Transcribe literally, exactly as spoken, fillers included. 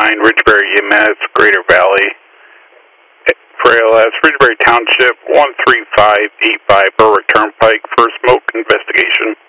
nine, Ridgebury E M S, Greater Valley. For A L S, Ridgebury Township, one three five eight five Berwick Turnpike for smoke investigation.